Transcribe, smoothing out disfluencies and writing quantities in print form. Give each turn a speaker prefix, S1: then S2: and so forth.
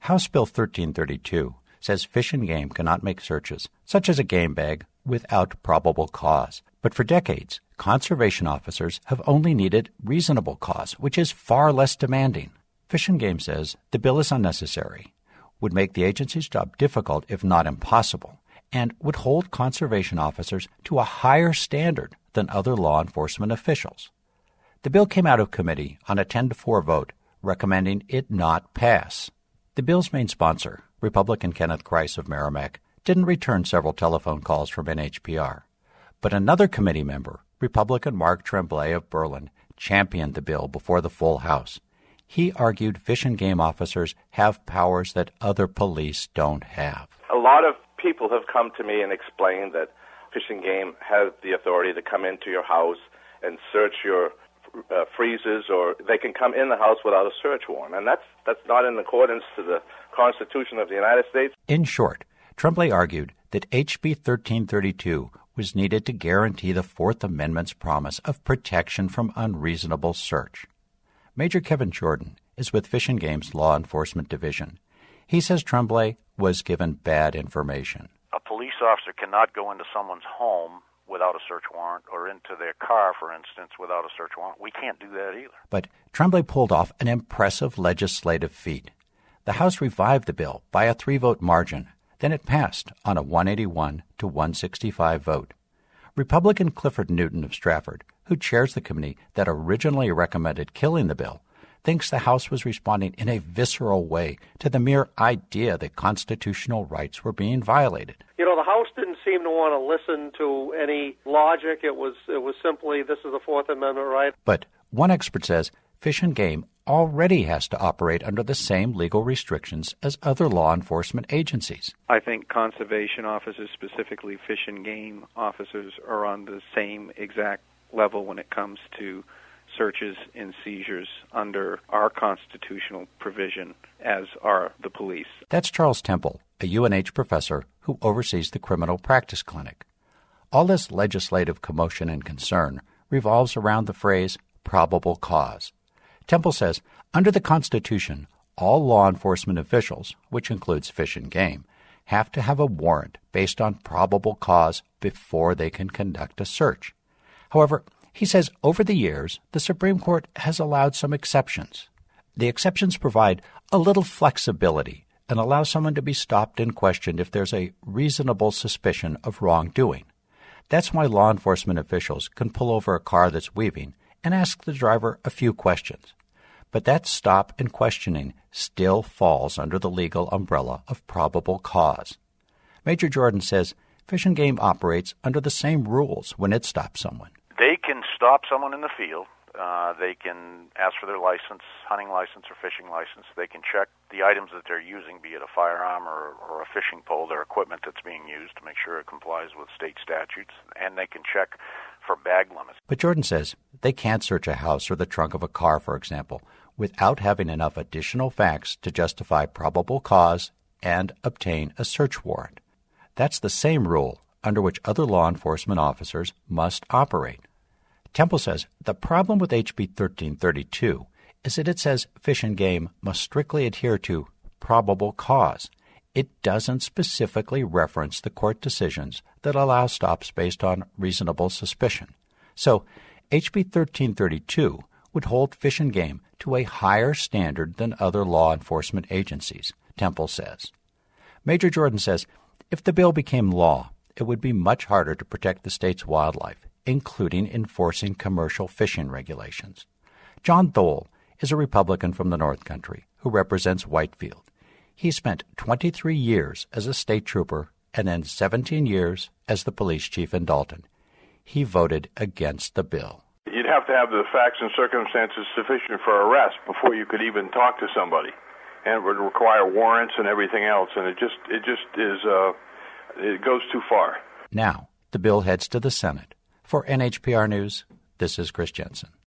S1: House Bill 1332 says Fish and Game cannot make searches, such as a game bag, without probable cause. But for decades, conservation officers have only needed reasonable cause, which is far less demanding. Fish and Game says the bill is unnecessary, would make the agency's job difficult if not impossible, and would hold conservation officers to a higher standard than other law enforcement officials. The bill came out of committee on a 10-4 vote, recommending it not pass. The bill's main sponsor, Republican Kenneth Krice of Merrimack, didn't return several telephone calls from NHPR. But another committee member, Republican Mark Tremblay of Berlin, championed the bill before the full House. He argued Fish and Game officers have powers that other police don't have.
S2: A lot of people have come to me and explained that Fish and Game has the authority to come into your house and search your freezers, or they can come in the house without a search warrant. And that's not in accordance to the Constitution of the United States.
S1: In short, Tremblay argued that HB 1332 was needed to guarantee the Fourth Amendment's promise of protection from unreasonable search. Major Kevin Jordan is with Fish and Game's Law Enforcement Division. He says Tremblay was given bad information.
S3: A police officer cannot go into someone's home without a search warrant, or into their car, for instance, without a search warrant. We can't do that either.
S1: But Tremblay pulled off an impressive legislative feat. The House revived the bill by a 3-vote margin. Then it passed on a 181 to 165 vote. Republican Clifford Newton of Stratford, who chairs the committee that originally recommended killing the bill, thinks the House was responding in a visceral way to the mere idea that constitutional rights were being violated.
S4: You know, the House didn't seem to want to listen to any logic. It was simply, this is the Fourth Amendment right.
S1: But one expert says Fish and Game already has to operate under the same legal restrictions as other law enforcement agencies.
S5: I think conservation officers, specifically Fish and Game officers, are on the same exact level when it comes to searches and seizures under our constitutional provision as are the police.
S1: That's Charles Temple, a UNH professor who oversees the Criminal Practice Clinic. All this legislative commotion and concern revolves around the phrase probable cause. Temple says under the Constitution, all law enforcement officials, which includes Fish and Game, have to have a warrant based on probable cause before they can conduct a search. However, he says over the years, the Supreme Court has allowed some exceptions. The exceptions provide a little flexibility and allow someone to be stopped and questioned if there's a reasonable suspicion of wrongdoing. That's why law enforcement officials can pull over a car that's weaving and ask the driver a few questions. But that stop and questioning still falls under the legal umbrella of probable cause. Major Jordan says Fish and Game operates under the same rules when it stops someone.
S3: They can stop someone in the field. They can ask for their license, hunting license or fishing license. They can check the items that they're using, be it a firearm or a fishing pole, their equipment that's being used to make sure it complies with state statutes, and they can check for bag limits.
S1: But Jordan says they can't search a house or the trunk of a car, for example, without having enough additional facts to justify probable cause and obtain a search warrant. That's the same rule under which other law enforcement officers must operate. Temple says the problem with HB 1332 is that it says Fish and Game must strictly adhere to probable cause. It doesn't specifically reference the court decisions that allow stops based on reasonable suspicion. So HB 1332 would hold Fish and Game to a higher standard than other law enforcement agencies, Temple says. Major Jordan says if the bill became law, it would be much harder to protect the state's wildlife, including enforcing commercial fishing regulations. John Thole is a Republican from the North Country who represents Whitefield. He spent 23 years as a state trooper and then 17 years as the police chief in Dalton. He voted against the bill.
S6: You'd have to have the facts and circumstances sufficient for arrest before you could even talk to somebody, and it would require warrants and everything else, and it just is it goes too far.
S1: Now, the bill heads to the Senate. For NHPR News, this is Chris Jensen.